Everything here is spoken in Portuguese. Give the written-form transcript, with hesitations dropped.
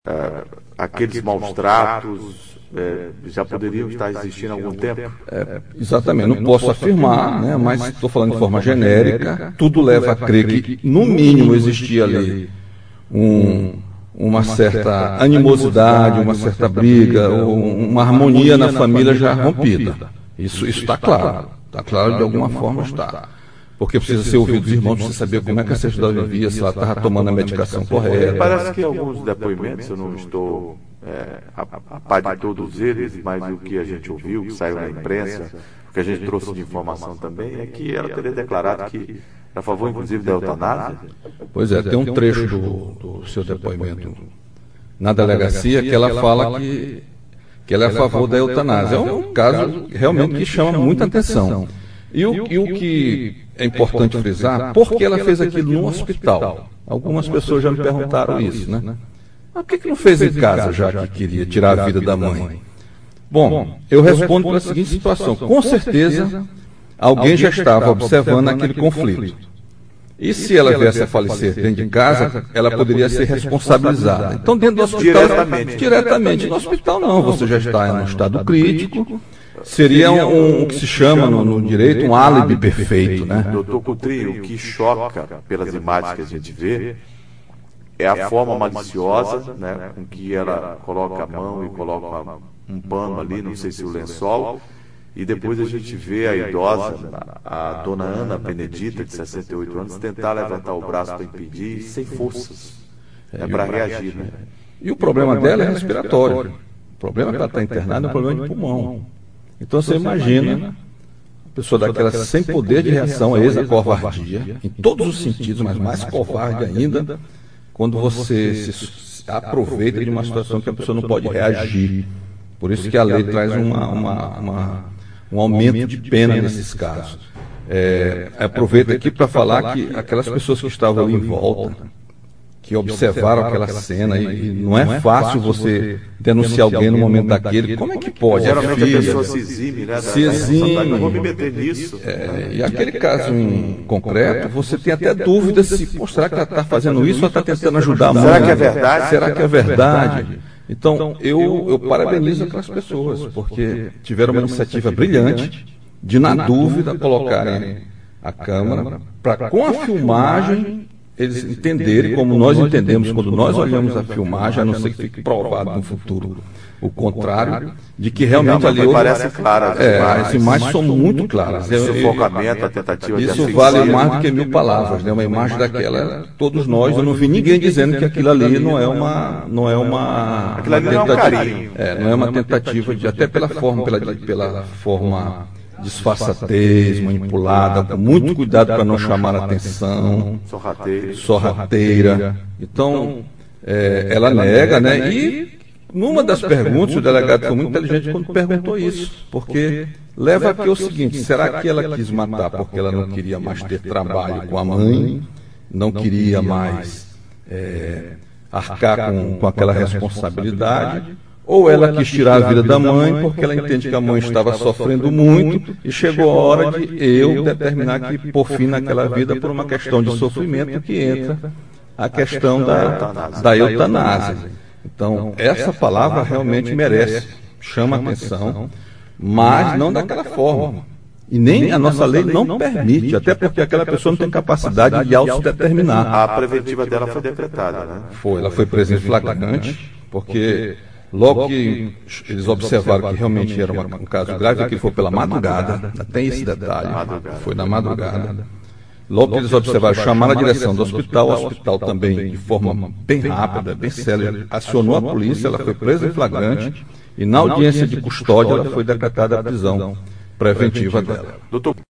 aqueles maus tratos já poderiam estar existindo há algum tempo? Exatamente, não posso afirmar, né, mas estou falando de forma genérica. Tudo leva a crer que, no mínimo, existia ali uma certa animosidade, uma certa briga, uma harmonia na família já rompida. Isso está claro. Está claro, de alguma forma está. Porque precisa ser ouvido dos irmãos, precisa saber como é que essa cidade vivia, se ela estava tomando a medicação correta. Parece que alguns depoimentos, eu não estou a par de todos eles, mas o que a gente ouviu, que saiu na imprensa, o que a gente trouxe de informação também, é que ela teria declarado que era a favor, inclusive, da eutanásia. Pois é, tem um trecho do seu depoimento na delegacia que ela fala que ela é a favor da eutanásia. É um caso realmente que chama muita atenção. E o que é importante frisar, por que ela fez aquilo no hospital? Algumas pessoas já me perguntaram isso, né? Mas por que não fez em casa, já que queria tirar a vida da mãe? Bom, eu respondo pela seguinte situação. Com certeza, alguém já estava observando aquele conflito. E se ela viesse a falecer dentro de casa, ela poderia ser responsabilizada. Então, dentro do hospital... Diretamente. No hospital, não. Você já está em um estado crítico. Seria o que se chama no direito um álibi perfeito, né? Doutor Coutrinho, o que choca pelas imagens que a gente vê é a forma maliciosa, né, com que ela coloca a mão e coloca um pano ali, não sei se o lençol, e depois a gente vê a idosa, a dona Ana Benedita, de 68 anos, tentar levantar o braço para impedir, sem forças, para reagir, né? E o problema dela é respiratório. O problema é que ela está internada é um problema de pulmão. Então você imagina a pessoa daquela sem poder de reação, a covardia, em todos os sentidos, mas mais covarde ainda, quando você se aproveita de uma situação que a pessoa não pode reagir. Por isso que a lei traz um aumento de pena nesses casos. Aproveito aqui para falar que aquelas pessoas que estavam ali em volta, que observaram aquela cena, e não é fácil você denunciar alguém no momento daquele. Como é que pode? Geralmente a pessoa se exime, né? Se exime. Não vou me meter nisso. E aquele caso em concreto, você tem até dúvida se, será que ela está fazendo isso ou está tentando ajudar a mãe? Será que é verdade? Será que é verdade? Então, eu parabenizo aquelas pessoas, porque tiveram uma iniciativa brilhante de, na dúvida, colocarem a câmera para, com a filmagem, eles entenderem, como nós entendemos quando nós olhamos a filmagem, a não ser que fique provado no futuro o contrário, de que realmente ali... Parece clara. As imagens são muito claras. O sufocamento, a tentativa de isso vale mais do que 1000 palavras, né? Uma imagem daquela, todos nós, eu não vi ninguém dizendo que aquilo ali não é uma aquilo ali não é um carinho. Não é uma tentativa de, até pela forma disfarçatez, manipulada, com muito cuidado para não chamar a atenção, sorrateira. Então, ela nega, né? E numa das perguntas, o delegado foi muito inteligente quando perguntou isso, porque leva aqui o seguinte: será que ela quis matar porque ela não queria mais ter trabalho com a mãe, não queria mais arcar com aquela responsabilidade? Ou ela quis tirar a vida da mãe porque ela entende que a mãe estava sofrendo muito e chegou a hora de eu determinar que pôr fim naquela vida por uma questão de sofrimento, que entra a questão da eutanásia. Então, essa palavra realmente merece, chama atenção, mas não daquela forma. E nem a nossa lei não permite, até porque aquela pessoa não tem capacidade de autodeterminar. A preventiva dela foi decretada, né? Ela foi presa em flagrante, porque... Logo que eles observaram que realmente era um caso grave, que foi pela madrugada, tem esse detalhe, foi na madrugada. Logo que eles observaram, chamaram a direção do hospital, o hospital também, de forma bem rápida, bem célere, acionou a polícia, ela foi presa em flagrante, e na audiência de custódia ela foi decretada a prisão preventiva dela.